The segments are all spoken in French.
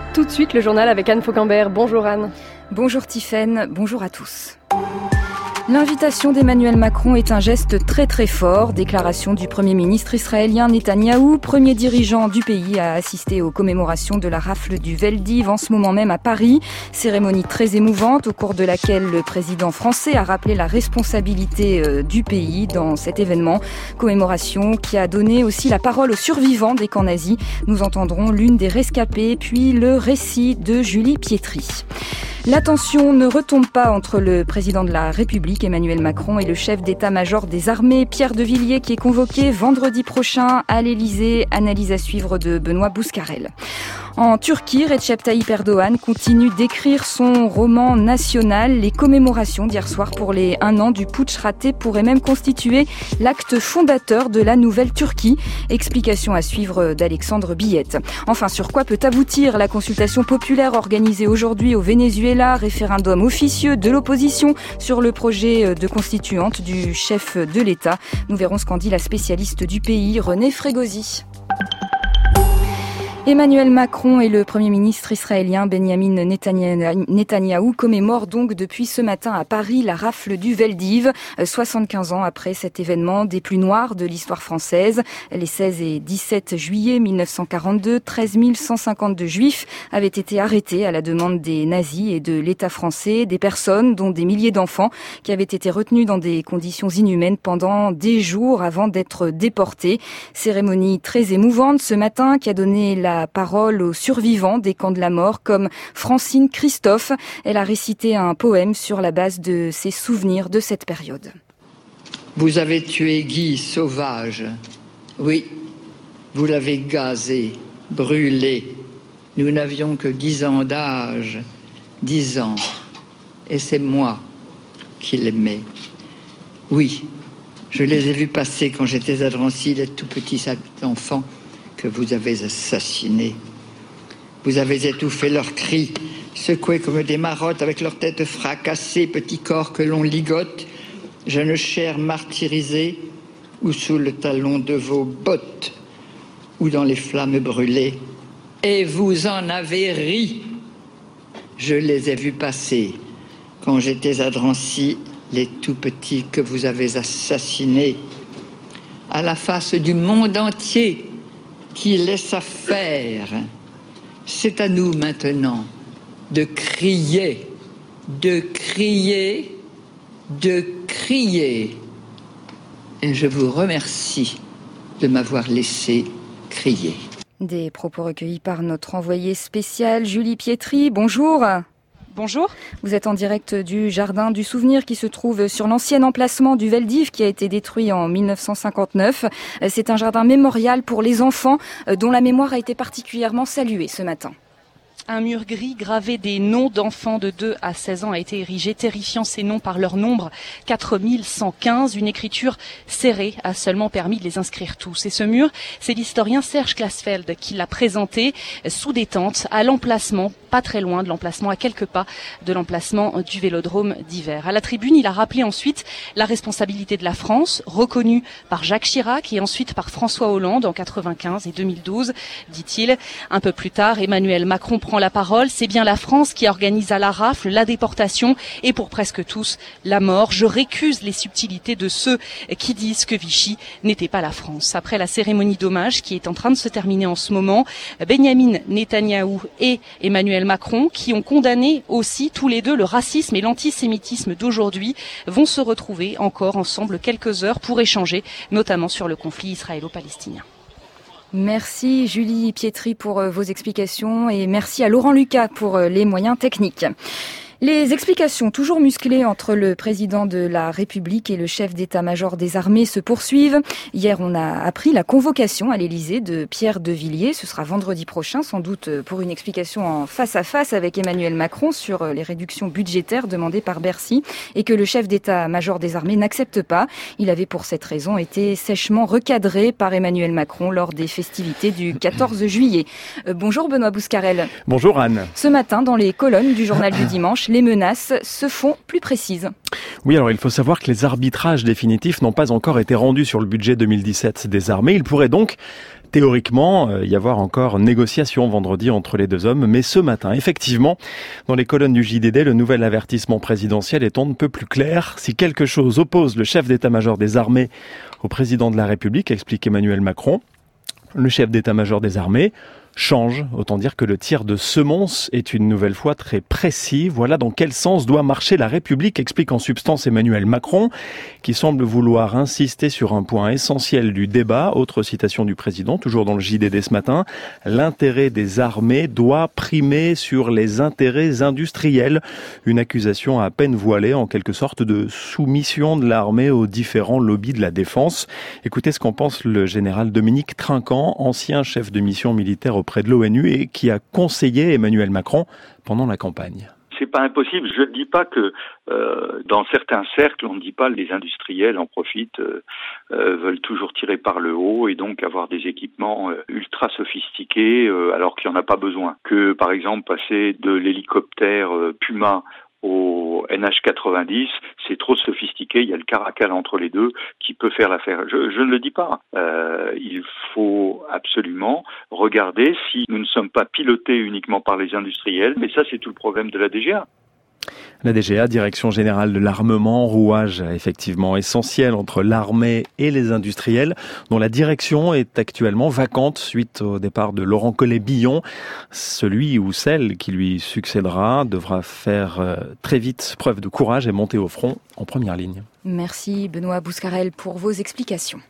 Tout de suite, le journal avec Anne Fauquembert. Bonjour Anne. Bonjour Tiffaine, bonjour à tous. L'invitation d'Emmanuel Macron est un geste très très fort. Déclaration du Premier ministre israélien Netanyahou, premier dirigeant du pays à assister aux commémorations de la rafle du Veldiv en ce moment même à Paris. Cérémonie très émouvante au cours de laquelle le président français a rappelé la responsabilité du pays dans cet événement. Commémoration qui a donné aussi la parole aux survivants des camps nazis. Nous entendrons l'une des rescapées puis le récit de Julie Pietri. La tension ne retombe pas entre le président de la République, Emmanuel Macron, et le chef d'état-major des armées, Pierre de Villiers, qui est convoqué vendredi prochain à l'Elysée. Analyse à suivre de Benoît Bouscarel. En Turquie, Recep Tayyip Erdogan continue d'écrire son roman national. Les commémorations d'hier soir pour les 1 an du putsch raté pourraient même constituer l'acte fondateur de la nouvelle Turquie. Explication à suivre d'Alexandre Billette. Enfin, sur quoi peut aboutir la consultation populaire organisée aujourd'hui au Venezuela, référendum officieux de l'opposition sur le projet de constituante du chef de l'État. Nous verrons ce qu'en dit la spécialiste du pays, René Frégosi. Emmanuel Macron et le Premier ministre israélien Benjamin Netanyahou commémorent donc depuis ce matin à Paris la rafle du Veldiv, 75 ans après cet événement des plus noirs de l'histoire française. Les 16 et 17 juillet 1942, 13 152 juifs avaient été arrêtés à la demande des nazis et de l'État français, des personnes, dont des milliers d'enfants, qui avaient été retenus dans des conditions inhumaines pendant des jours avant d'être déportés. Cérémonie très émouvante ce matin qui a donné la parole aux survivants des camps de la mort comme Francine Christophe. Elle a récité un poème sur la base de ses souvenirs de cette période. Vous avez tué Guy sauvage. Oui, vous l'avez gazé, brûlé. Nous n'avions que 10 ans d'âge, 10 ans. Et c'est moi qui l'aimais. Oui, je les ai vus passer quand j'étais à Drancy, les tout petits enfants que vous avez assassinés. Vous avez étouffé leurs cris, secoués comme des marottes avec leurs têtes fracassées, petits corps que l'on ligote, jeunes chairs martyrisées, ou sous le talon de vos bottes, ou dans les flammes brûlées. Et vous en avez ri. Je les ai vus passer quand j'étais à Drancy, les tout petits que vous avez assassinés, à la face du monde entier qui laissa faire. C'est à nous maintenant de crier, de crier, de crier. Et je vous remercie de m'avoir laissé crier. Des propos recueillis par notre envoyée spéciale Julie Pietri. Bonjour. Bonjour. Vous êtes en direct du Jardin du Souvenir qui se trouve sur l'ancien emplacement du Veldiv qui a été détruit en 1959. C'est un jardin mémorial pour les enfants dont la mémoire a été particulièrement saluée ce matin. Un mur gris gravé des noms d'enfants de 2 à 16 ans a été érigé, terrifiant ces noms par leur nombre, 4115. Une écriture serrée a seulement permis de les inscrire tous. Et ce mur, c'est l'historien Serge Klarsfeld qui l'a présenté sous des tentes à l'emplacement, pas très loin de l'emplacement, à quelques pas de l'emplacement du Vélodrome d'hiver. À la tribune, il a rappelé ensuite la responsabilité de la France, reconnue par Jacques Chirac et ensuite par François Hollande en 95 et 2012, dit-il. Un peu plus tard, Emmanuel Macron prend la parole. C'est bien la France qui organise à la rafle la déportation et pour presque tous la mort. Je récuse les subtilités de ceux qui disent que Vichy n'était pas la France. Après la cérémonie d'hommage qui est en train de se terminer en ce moment, Benjamin Netanyahou et Emmanuel Macron, qui ont condamné aussi tous les deux le racisme et l'antisémitisme d'aujourd'hui, vont se retrouver encore ensemble quelques heures pour échanger, notamment sur le conflit israélo-palestinien. Merci Julie Pietri pour vos explications et merci à Laurent Lucas pour les moyens techniques. Les explications toujours musclées entre le président de la République et le chef d'état-major des armées se poursuivent. Hier, on a appris la convocation à l'Elysée de Pierre de Villiers. Ce sera vendredi prochain, sans doute pour une explication en face à face avec Emmanuel Macron sur les réductions budgétaires demandées par Bercy et que le chef d'état-major des armées n'accepte pas. Il avait pour cette raison été sèchement recadré par Emmanuel Macron lors des festivités du 14 juillet. Bonjour Benoît Bouscarel. Bonjour Anne. Ce matin, dans les colonnes du journal du dimanche, les menaces se font plus précises. Oui, alors il faut savoir que les arbitrages définitifs n'ont pas encore été rendus sur le budget 2017 des armées. Il pourrait donc théoriquement y avoir encore négociation vendredi entre les deux hommes. Mais ce matin, effectivement, dans les colonnes du JDD, le nouvel avertissement présidentiel est on ne peut plus clair. Si quelque chose oppose le chef d'état-major des armées au président de la République, explique Emmanuel Macron, le chef d'état-major des armées change. Autant dire que le tir de semonce est une nouvelle fois très précis. Voilà dans quel sens doit marcher la République, explique en substance Emmanuel Macron, qui semble vouloir insister sur un point essentiel du débat. Autre citation du président, toujours dans le JDD ce matin. L'intérêt des armées doit primer sur les intérêts industriels. Une accusation à peine voilée, en quelque sorte, de soumission de l'armée aux différents lobbies de la défense. Écoutez ce qu'en pense le général Dominique Trinquant, ancien chef de mission militaire auprès de l'ONU et qui a conseillé Emmanuel Macron pendant la campagne. C'est pas impossible. Je ne dis pas que dans certains cercles, on ne dit pas les industriels en profitent, veulent toujours tirer par le haut et donc avoir des équipements ultra sophistiqués alors qu'il n'y en a pas besoin. Que par exemple passer de l'hélicoptère Puma au NH90, c'est trop sophistiqué, il y a le caracal entre les deux qui peut faire l'affaire. Je ne le dis pas. Il faut absolument regarder si nous ne sommes pas pilotés uniquement par les industriels, mais ça c'est tout le problème de la DGA. La DGA, Direction Générale de l'Armement, rouage effectivement essentiel entre l'armée et les industriels, dont la direction est actuellement vacante suite au départ de Laurent Collet-Billon. Celui ou celle qui lui succédera devra faire très vite preuve de courage et monter au front en première ligne. Merci Benoît Bouscarel pour vos explications.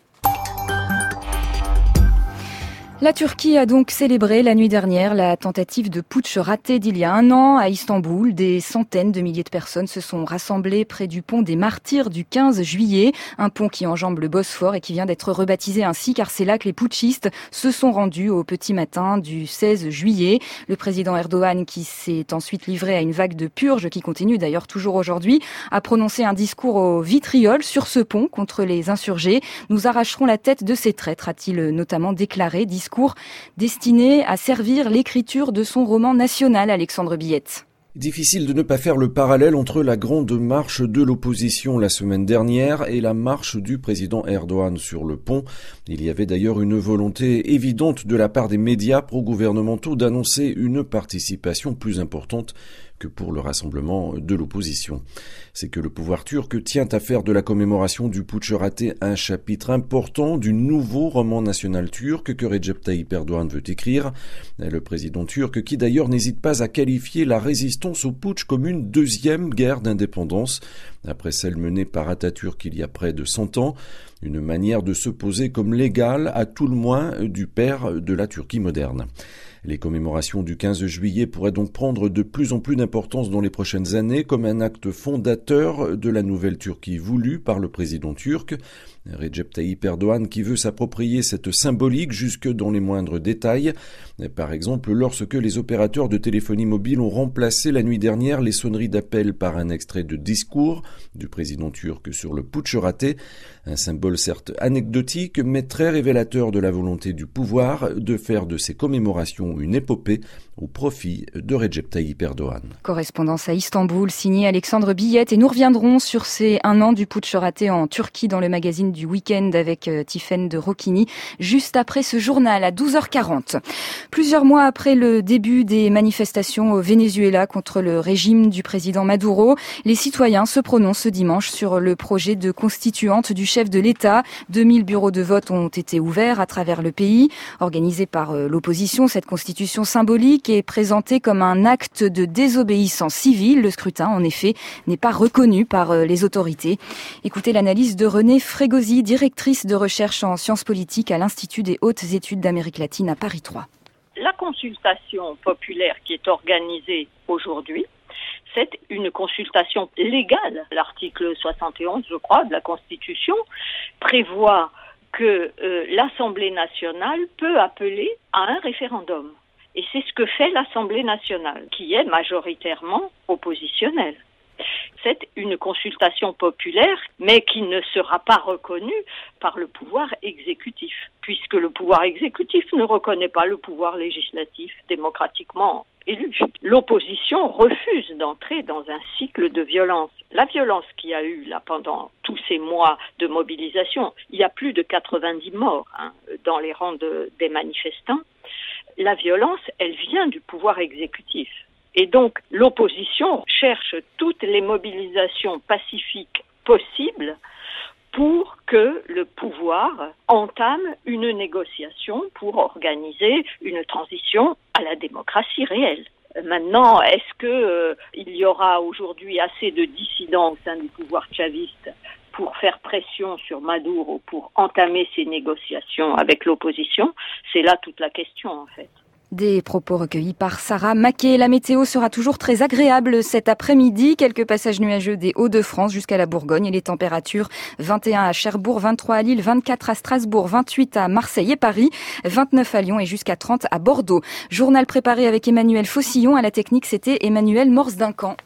La Turquie a donc célébré la nuit dernière la tentative de putsch ratée d'il y a un an à Istanbul. Des centaines de milliers de personnes se sont rassemblées près du pont des Martyrs du 15 juillet, un pont qui enjambe le Bosphore et qui vient d'être rebaptisé ainsi car c'est là que les putschistes se sont rendus au petit matin du 16 juillet. Le président Erdogan, qui s'est ensuite livré à une vague de purge qui continue d'ailleurs toujours aujourd'hui, a prononcé un discours au vitriol sur ce pont contre les insurgés. Nous arracherons la tête de ces traîtres, a-t-il notamment déclaré. Discours destiné à servir l'écriture de son roman national, Alexandre Billette. Difficile de ne pas faire le parallèle entre la grande marche de l'opposition la semaine dernière et la marche du président Erdogan sur le pont. Il y avait d'ailleurs une volonté évidente de la part des médias pro-gouvernementaux d'annoncer une participation plus importante que pour le rassemblement de l'opposition. C'est que le pouvoir turc tient à faire de la commémoration du putsch raté un chapitre important du nouveau roman national turc que Recep Tayyip Erdogan veut écrire. Le président turc qui d'ailleurs n'hésite pas à qualifier la résistance au putsch comme une deuxième guerre d'indépendance, après celle menée par Atatürk il y a près de 100 ans, une manière de se poser comme l'égal à tout le moins du père de la Turquie moderne. Les commémorations du 15 juillet pourraient donc prendre de plus en plus d'importance dans les prochaines années comme un acte fondateur de la nouvelle Turquie voulue par le président turc. Recep Tayyip Erdogan qui veut s'approprier cette symbolique jusque dans les moindres détails. Par exemple, lorsque les opérateurs de téléphonie mobile ont remplacé la nuit dernière les sonneries d'appel par un extrait de discours du président turc sur le putsch raté, un symbole certes anecdotique mais très révélateur de la volonté du pouvoir de faire de ces commémorations une épopée au profit de Recep Tayyip Erdogan. Correspondance à Istanbul, signée Alexandre Billette, et nous reviendrons sur ces 1 an du putsch raté en Turquie dans le magazine du week-end avec Tiffaine de Rocchini, juste après ce journal à 12h40. Plusieurs mois après le début des manifestations au Venezuela contre le régime du président Maduro, les citoyens se prononcent ce dimanche sur le projet de constituante du chef de l'État. 2000 bureaux de vote ont été ouverts à travers le pays. Organisée par l'opposition, cette constitution symbolique est présentée comme un acte de désobéissance civile. Le scrutin, en effet, n'est pas reconnu par les autorités. Écoutez l'analyse de Renée Frégosi, directrice de recherche en sciences politiques à l'Institut des hautes études d'Amérique latine à Paris 3. La consultation populaire qui est organisée aujourd'hui, c'est une consultation légale. L'article 71, je crois, de la Constitution prévoit que l'Assemblée nationale peut appeler à un référendum. Et c'est ce que fait l'Assemblée nationale, qui est majoritairement oppositionnelle. C'est une consultation populaire, mais qui ne sera pas reconnue par le pouvoir exécutif, puisque le pouvoir exécutif ne reconnaît pas le pouvoir législatif démocratiquement élu. L'opposition refuse d'entrer dans un cycle de violence. La violence qu'il y a eu là pendant tous ces mois de mobilisation, il y a plus de 90 morts dans les rangs des manifestants. La violence, elle vient du pouvoir exécutif. Et donc, l'opposition cherche toutes les mobilisations pacifiques possibles pour que le pouvoir entame une négociation pour organiser une transition à la démocratie réelle. Maintenant, est-ce que il y aura aujourd'hui assez de dissidents au sein du pouvoir chaviste pour faire pression sur Maduro pour entamer ces négociations avec l'opposition? C'est là toute la question, en fait. Des propos recueillis par Sarah Maquet. La météo sera toujours très agréable cet après-midi. Quelques passages nuageux des Hauts-de-France jusqu'à la Bourgogne et les températures 21 à Cherbourg, 23 à Lille, 24 à Strasbourg, 28 à Marseille et Paris, 29 à Lyon et jusqu'à 30 à Bordeaux. Journal préparé avec Emmanuel Faucillon. À la technique, c'était Emmanuel Morse-Duncan.